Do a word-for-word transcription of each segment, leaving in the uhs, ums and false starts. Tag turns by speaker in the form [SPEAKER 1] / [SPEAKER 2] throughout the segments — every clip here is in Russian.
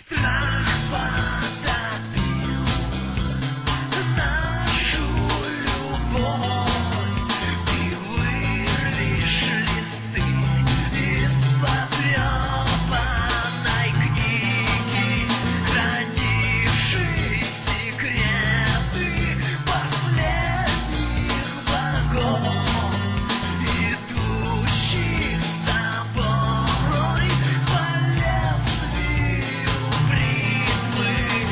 [SPEAKER 1] Страх потопил нашу любовь, ты вырвешь листы из потрепанной книги, хранившей секреты последних богов, идущих с тобой по лезвию бритвы.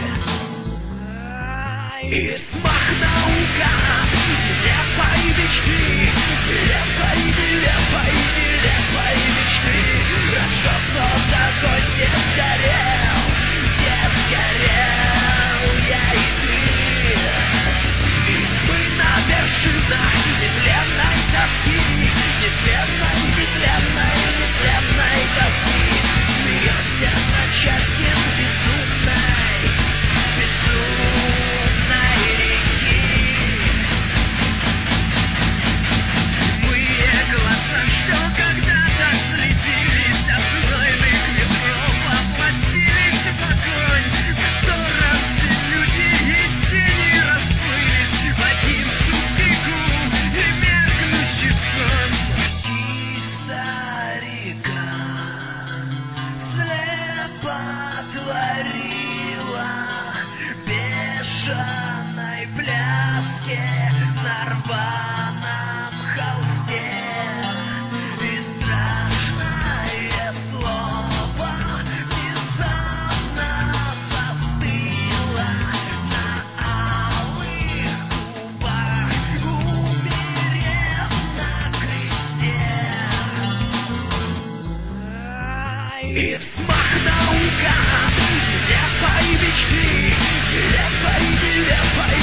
[SPEAKER 1] И смах наука, нелепой мечты, нелепой, нелепой, нелепой мечты, чтоб тот огонь не сгорел, не сгорел я и ты. Ведь мы на вершинах нетленной тоски, нетленной, нетленной, нетленной тоски. Смеемся на части безумной, безумной реки. Мы глаза, что когда-то слетелись от знойных ветров, воплотились в огонь, в котором все люди и тени расплылись в один тупику и меркнущий сон. Старика слепо творила бешеной пляске на рваном холсте, и страшное слово внезапно застыло на алых губах, умерев на кресте. И взмах наука, нелепой мечты, нелепой, нелепой,